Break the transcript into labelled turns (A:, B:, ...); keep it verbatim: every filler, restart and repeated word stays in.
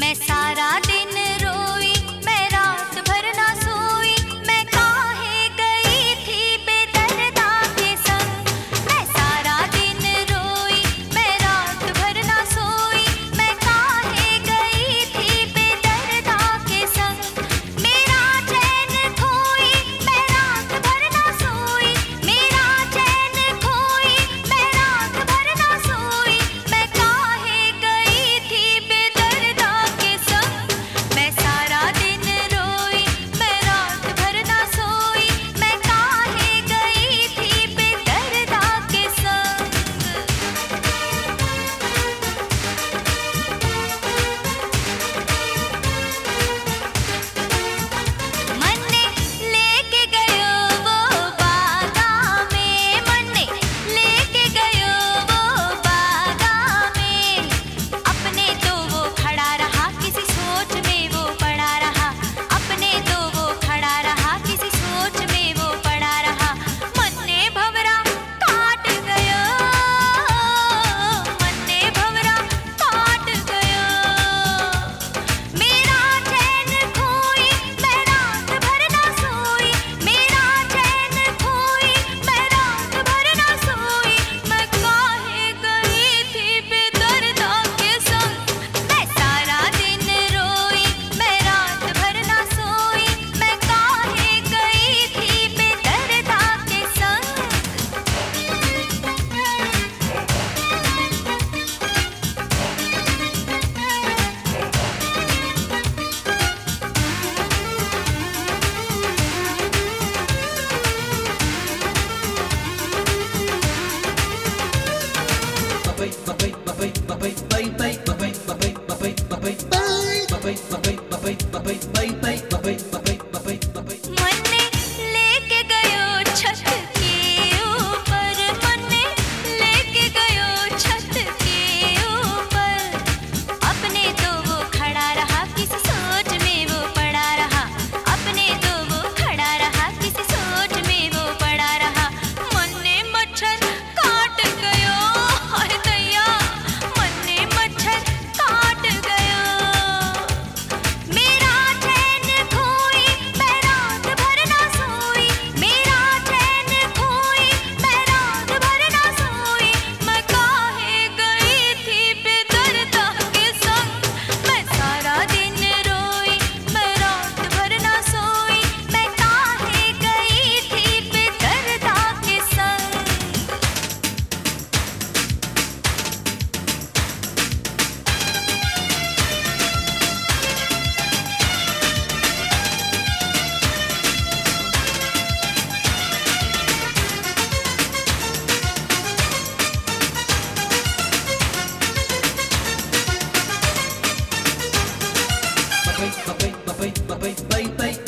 A: मैं सारा दिन रोई, मैं रात भर ना सोई, मैं काहे गई थी बेदर्दा के संग। मैं सारा दिन रोई, मैं रात भर ना सोई, मैं काहे गई थी बेदर्दा के संग। मेरा चैन खोई, मैं रात भर ना सोई, मेरा चैन खोई, मैं रात भर ना सोई, मैं काहे गई थी बेदर्दा के संग। मैं सारा दिन रोई, मैं रात भर ना सोई, मैं काहे गई थी बेदर्दा के संग। मन्ने लेके गयो वो बागा में, मन्ने लेके गयो वो बागा में। अपने तो वो खड़ा रहा, किसी सोच में वो पड़ा रहा, अपने तो वो खड़ा रहा, किसी सोच में वो पड़ा रहा। मन्ने भंवरा काट गयो, मन्ने भंवरा काट गयो। मेरा चैन खोई, मैं रात भर ना सोई, मेरा चैन खोई, मैं रात भर ना सोई, मैं काहे गई थी बेदर्दा के संग। मैं सारा दिन रोई, मैं रात भर ना सोई, मैं काहे गई थी बेदर्दा के संग। मन्ने लेके गयो छत के ऊपर, मन्ने लेके गयो छत के ऊपर। अपने तो वो खड़ा रहा, किसी सोच में वो पड़ा रहा, अपने तो वो खड़ा रहा, किसी सोच में वो पड़ा रहा। मन्ने मच्छर काट गयो, हाय दैया, मन्ने मच्छर काट गयो। मेरा चैन खोई, मैं रात भर ना सोई, मेरा चैन खोई, मैं रात भर ना सोई, मैं काहे गई थी बेदर्दा के संग। मैं सारा दिन रोई, मैं रात भर ना सोई, मैं काहे गई थी बेदर्दा के संग।
B: Bye bye bye bye bye bye bye bye.